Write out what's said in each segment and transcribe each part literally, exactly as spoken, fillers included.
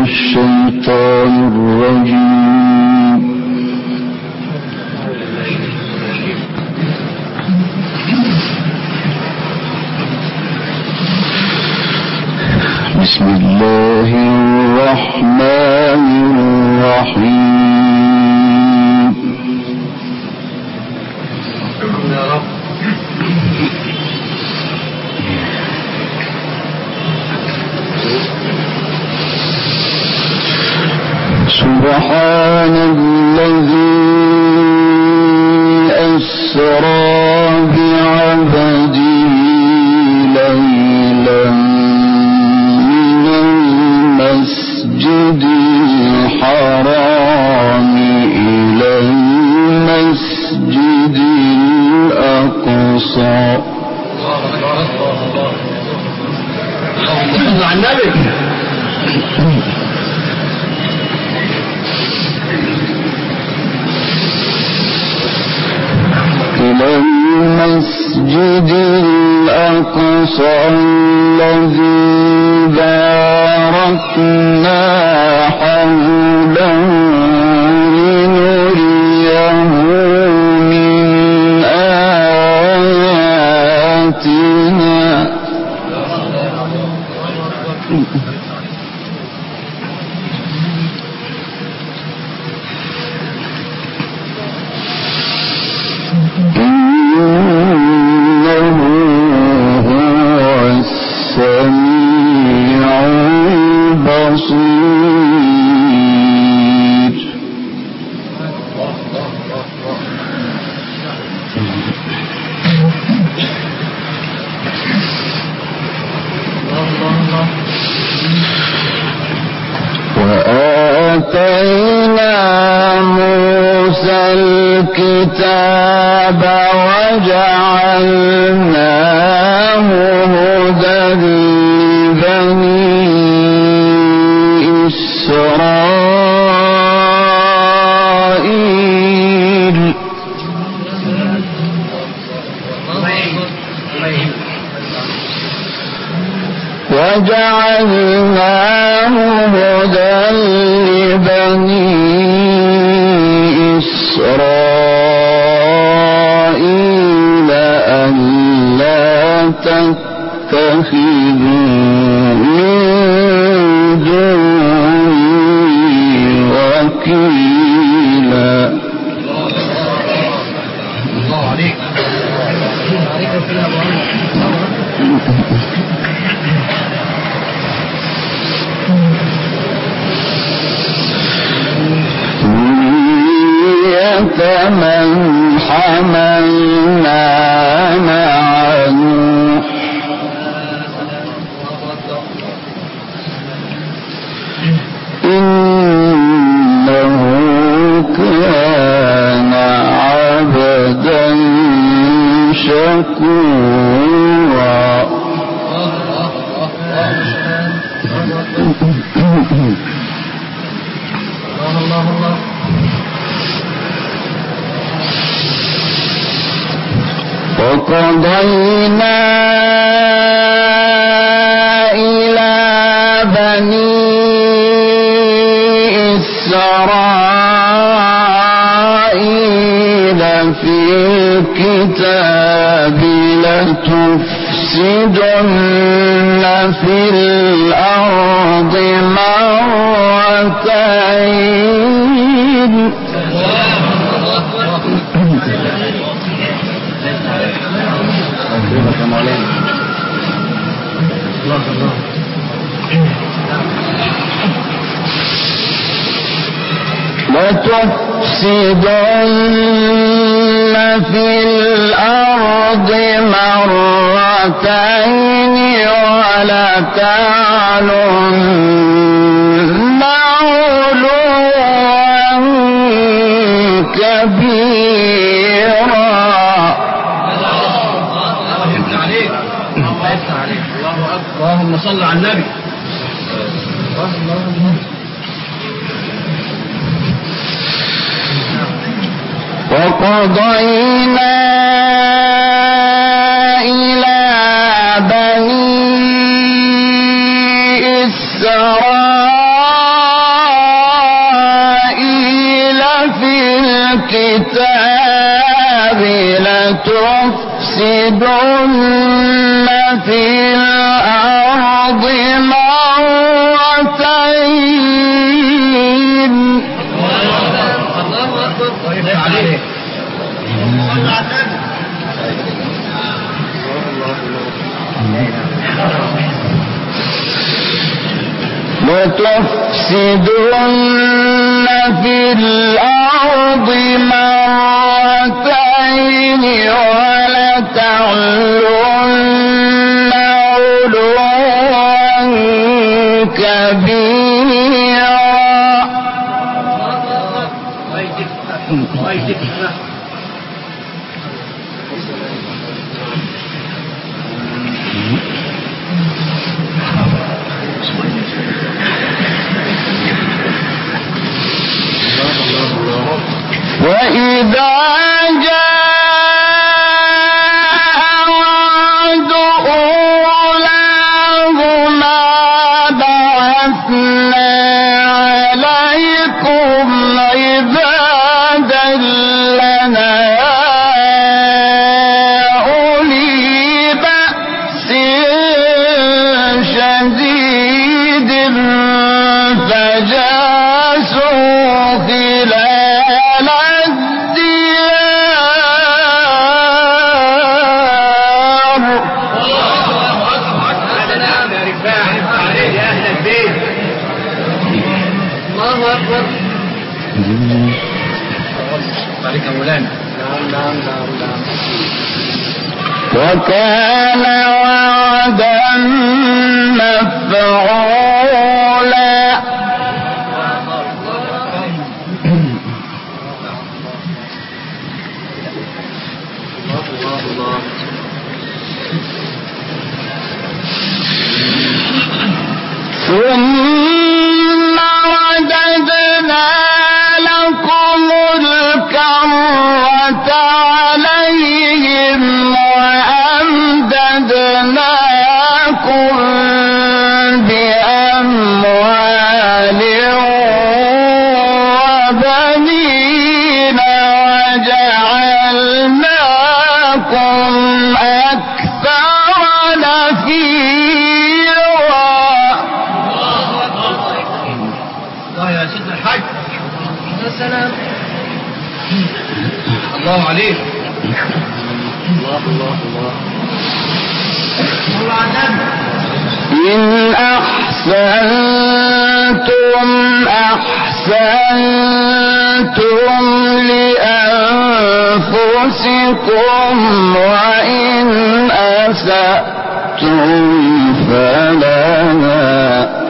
الشيطان الرجيم. بسم الله الرحمن الرحيم. سبحان الذي أسرى بعبده ليلا من المسجد الحرام إلى المسجد الأقصى. إلى المسجد الأقصى الذي باركنا حوله لنريه من آياتنا. إنه هو السميع البصير. وآتينا موسى الكتاب وجعلناه هدى لبني إسرائيل. وجعلناه هدى لبني إسرائيل ألا تتخذوا من دوني وكيلا. الله عليك. من حملنا مع نوح إنه كان عبدا شكورا. الله الله. وقضينا إلى بني إسرائيل في الكتاب لتفسدن في الأرض مرتين. لتفسدن في الأرض مرتين ولتعلن علوا كبيرا. اللهم صل على النبي. وقضينا إلى بني إسرائيل لتفسدن في الأرض مرتين لتفسدن في الأرض مرتين ولتعلن علوا كبيرا. وإذا جاء وعد أولاهما بعثنا عليكم عبادا لنا أولي بأس شديد فجاسوا خلال الديار. الله أكبر. عليك مولانا. وكان وعدا مفعولا. ثم رددنا لكم الكرة عليهم وأمددناكم بأموال وبنين وجعلناكم أكثر نفيرا. الله يا سيدنا الحاج. يا سلام. الله عليك. الله الله الله. إن أحسنتم أحسنتم لأنفسكم وإن أسأتم فلها.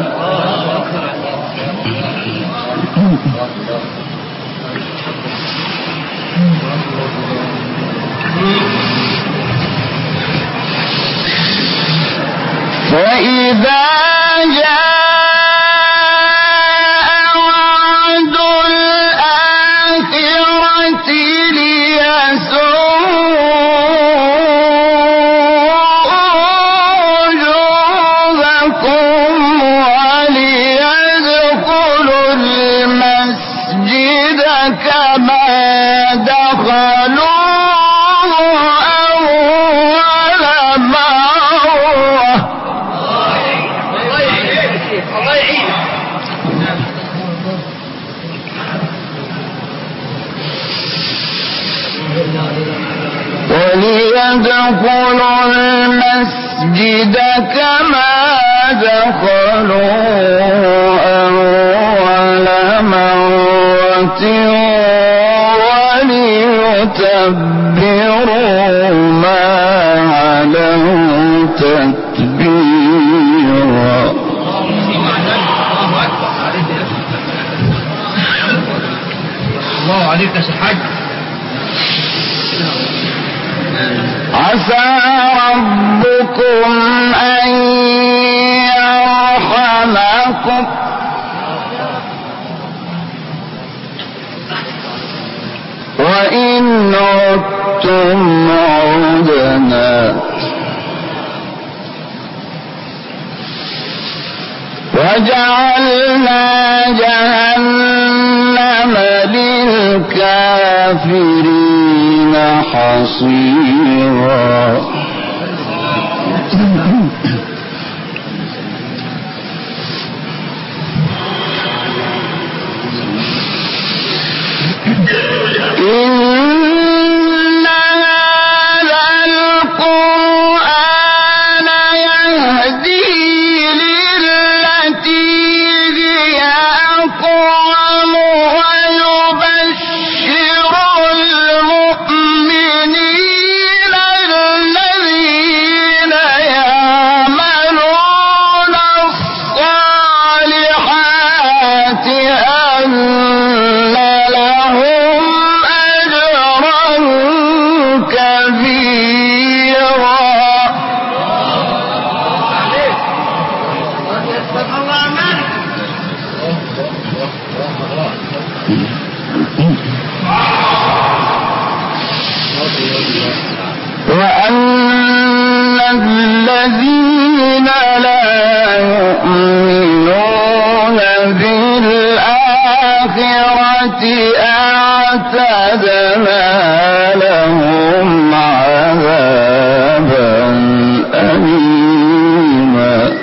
فإذا جاء وعد الآخرة ليسوءوا وجوهكم وليدخلوا المسجد كما دخلوه أول مرة. وليدخلوا المسجد كما دخلوا أول مرة وليتبروا ما علوا تتبيرا. الله عليك يا سحاج. عسى ربكم أن يرحمكم وإن عدتم عدنا وجعلنا جهنم للكافرين حصيرا. وأن الذين لا يؤمنون بالآخرة أعتدنا لهم عذابا أليما.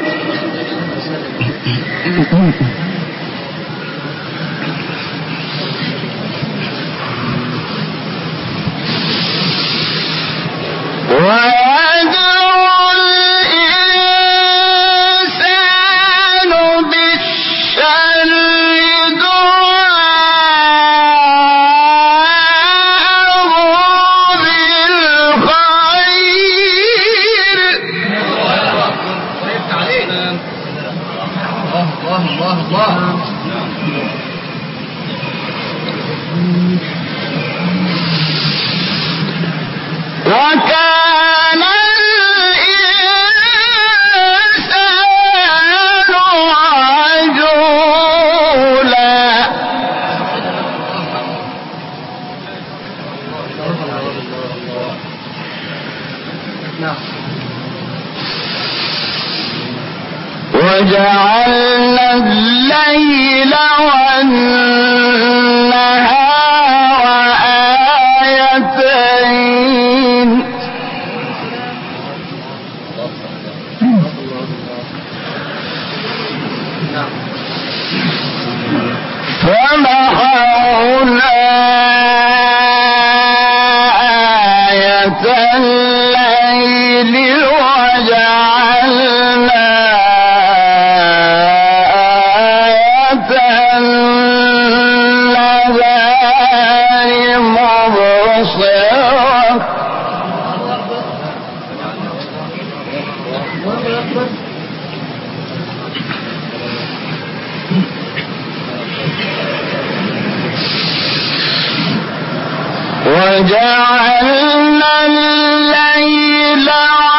وكان الإنسان عجولا. وجعلنا الليل والنهار آيتين فمحونا آية الليل وجعلنا آية النهار مبصرة. وجعلنا الليل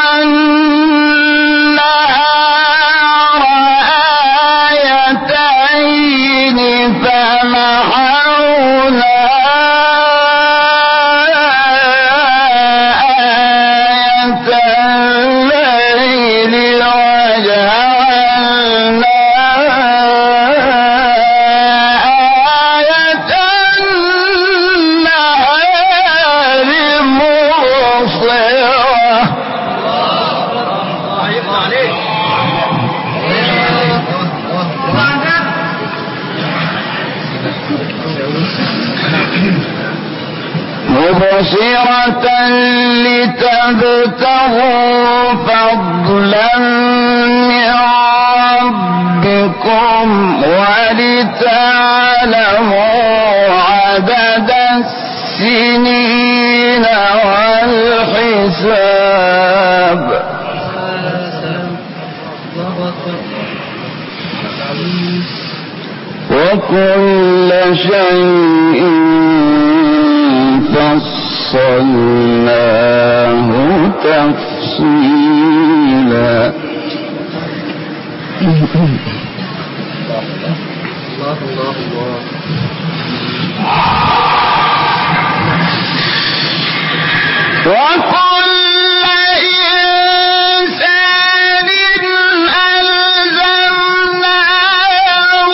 والنهار آيتين فمحونا آية الليل وجعلنا آية النهار مبصرة. مبصرة لتبتغوا فضلا من ربكم ولتعلموا عدد السنين والحساب. وكل شيء فصلناه تفصيلا. الله الله الله. وكل إنسان ألزمناه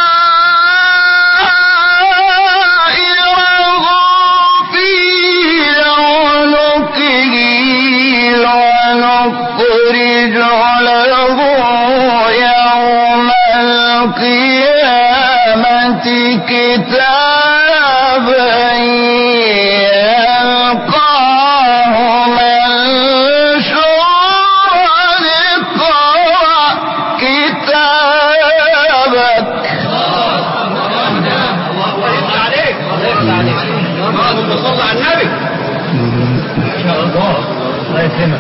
طائره في كتابا يلقاه منشورا اقرأ كتابك. اللهم صل على النبي. ما شاء الله. الله يكرمك.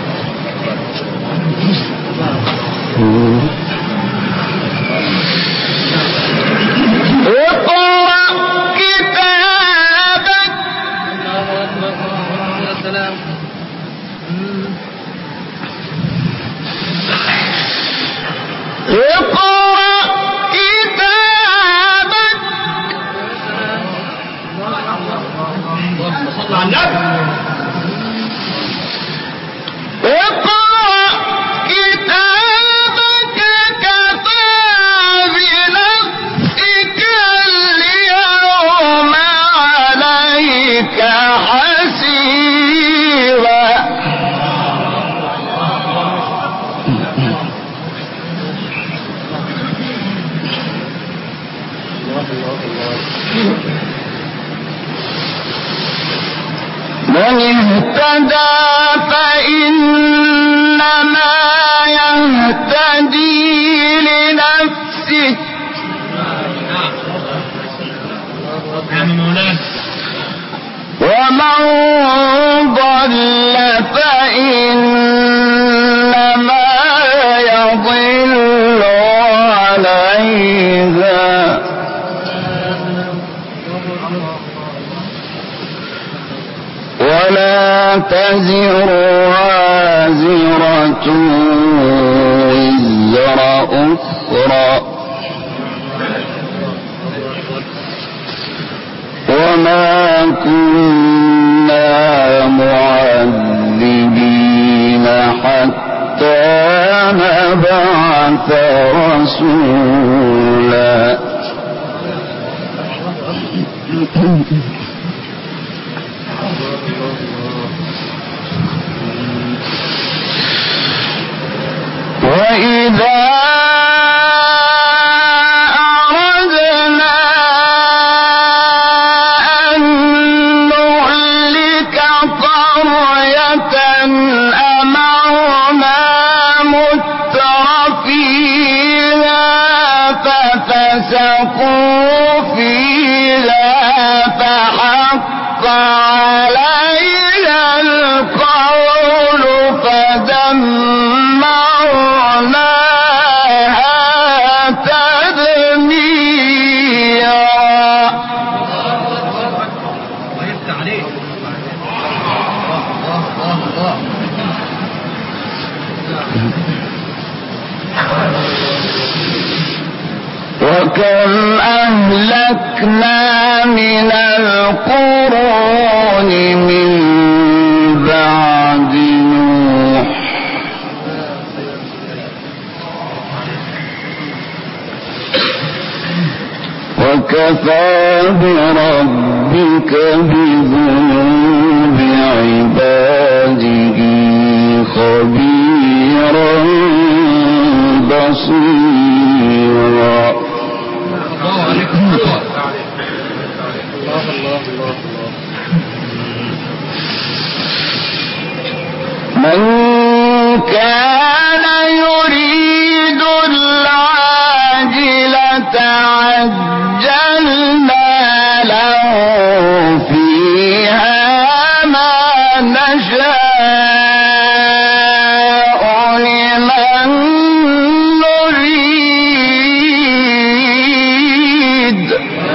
اقرأ كتابك. يا سلام. اقرأ كتابك. اللهم صل على النبي. اقرأ كتابك كفى بنفسك اليوم عليك حسيبا. من اهتدى فإنما يهتدي لنفسه نعم مولانا. ومن ضل فإنما يضل عليها ولا تزر وازرة وزر أخرى وما كنا معذبين حتى نبعث رسولا. وإذا أردنا أن نهلك قرية أمرنا مترفيها ففسقوا فيها فحق عليها القول فدمرناها تدميرا. ويفتح عليك. الله الله الله. وكم أهلكنا من القرون من بعد نوح وكفى بربك بذنوب عباده خبيرا بصيرا. الله عليكم. الله الله الله. من كان يريد العاجلة عجلنا له فيها ما نشاء لمن نريد.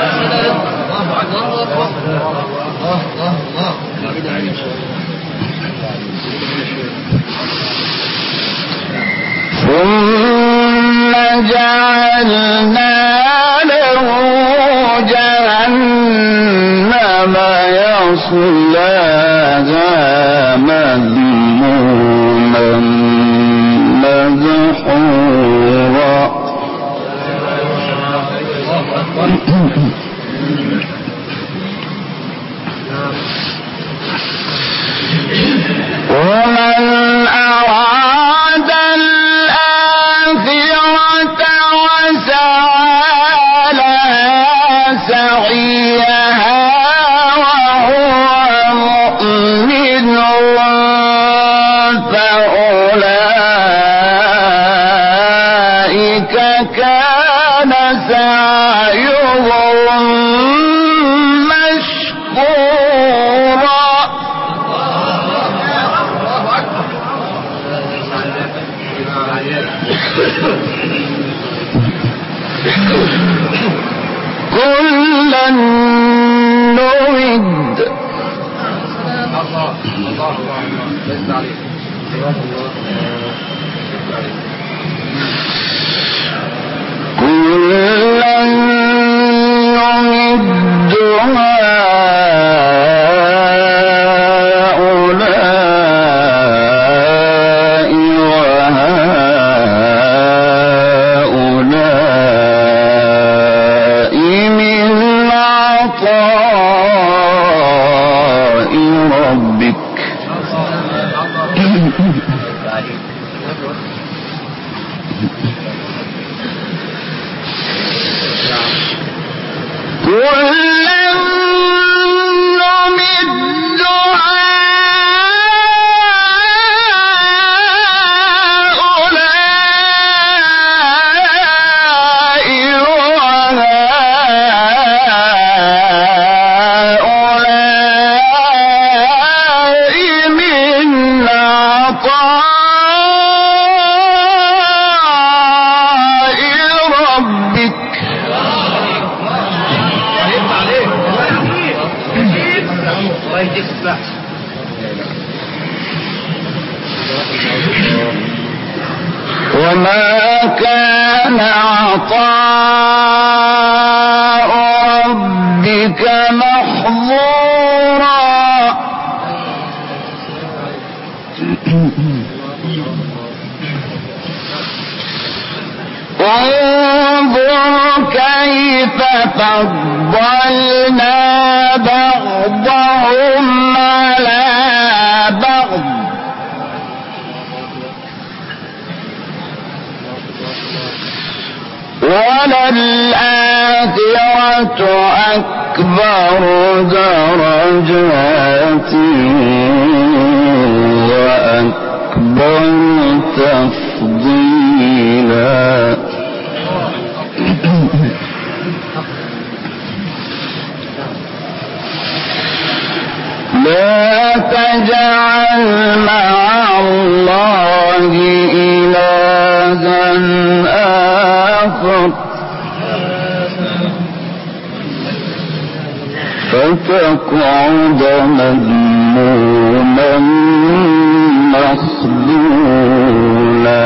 ثم جعلنا له جهنم يصلاها مذموما مدحورا. ومن أراد الآخرة وسعى لها سعيهم مشكورا كلا نمد كلا نمد هؤلاء وهؤلاء من عطاء ربك كلا نمد هؤلاء وهؤلاء من عطاء ربك وما كان عطاء ربك محظورا انظر كيف فضلنا بعضهم على بعض وللآخرة أكبر درجات وأكبر تفضيلا لا تجعل مع الله إلها آخر فتقعد مذموما مخذولا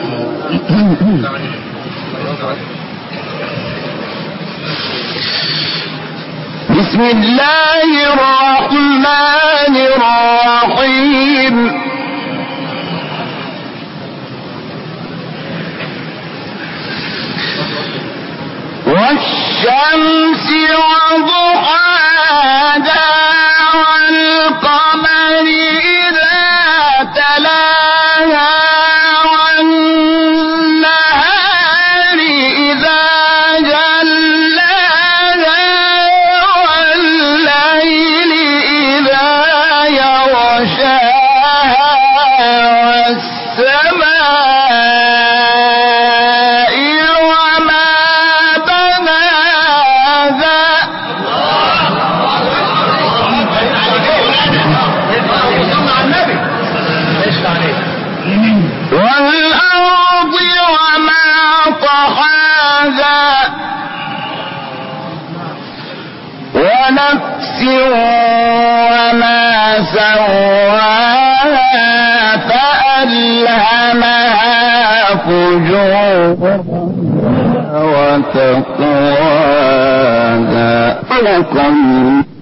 بسم الله الرحمن الرحيم والشمس وضحاها والقمر إذا تلاها والنهار إذا جلاها والليل إذا يغشاها والسماء وما بناها والأرض وما طحاها ونفس وما سواها فألهمها فجورها وتقواها لكم